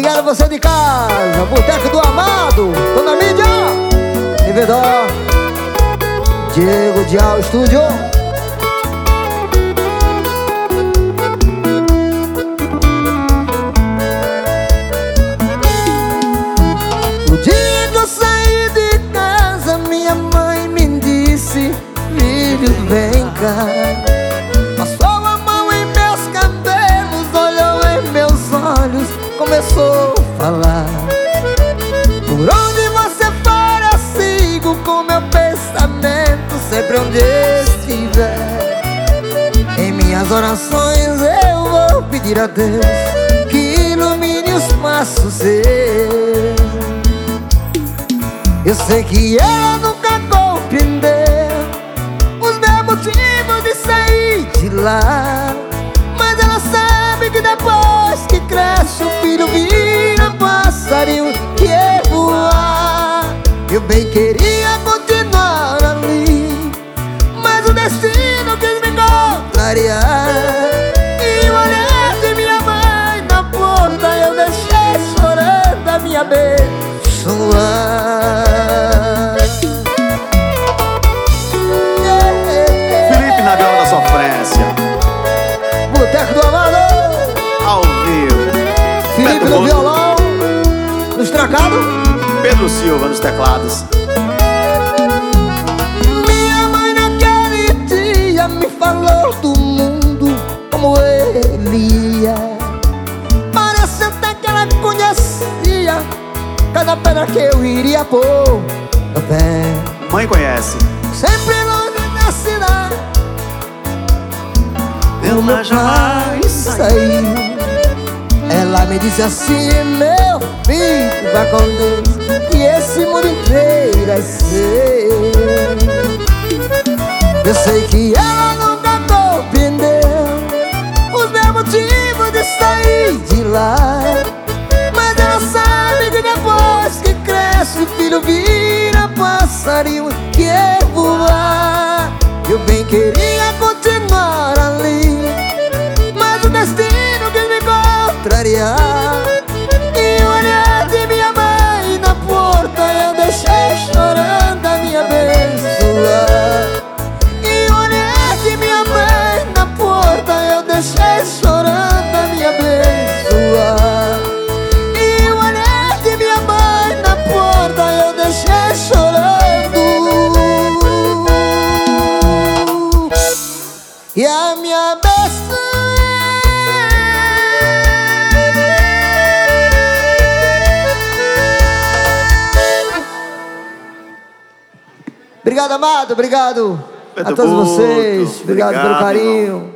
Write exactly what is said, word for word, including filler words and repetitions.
Obrigado a você de casa, Boteco do Amado, tô na mídia, Nivedó, Diego Dial Estúdio. O dia que eu saí de casa, minha mãe me disse: filho, vem cá. Passou a mão em meus cabelos, olhou em meus olhos, começou a falar: por onde você for eu sigo com meu pensamento, sempre onde estiver. Em minhas orações eu vou pedir a Deus que ilumine os passos seus. Eu sei que ela nunca compreendeu os meus motivos de sair de lá, mas ela sabe que depois que cresce o filho vira passarinho que é voar. Eu bem queria continuar ali, mas o destino quis me contrariar. E o olhar de minha mãe na porta eu deixei chorando a minha abençoar. Felipe na viola da sofrência, Boteco do Amado, ao vivo. Felipe Beto no Boto, violão, nos tracados, Pedro Silva nos teclados. minha mãe naquele dia me falou do mundo como ele é. Parece até que ela conhecia cada pedra que eu iria pôr no pé. Mãe conhece. Sempre longe da cidade, Eu lá jamais saí. Ela me disse assim: meu filho, vá com Deus, e esse mundo inteiro é seu. Eu sei que ela nunca compreendeu os meus motivos de sair de lá, mas ela sabe que depois que cresce o filho vira passarinho que é voar. Eu bem queria continuar ali, mas o destino quis me contrariar. E o olhar de minha mãe na porta eu deixei chorando a minha abençoar. E o olhar de minha mãe na porta eu deixei chorando a minha abençoar. E o olhar de minha mãe na porta eu deixei chorando. E a minha abençoar. Obrigado, amado, obrigado Beto a todos Boto, vocês. Obrigado, obrigado, pelo carinho.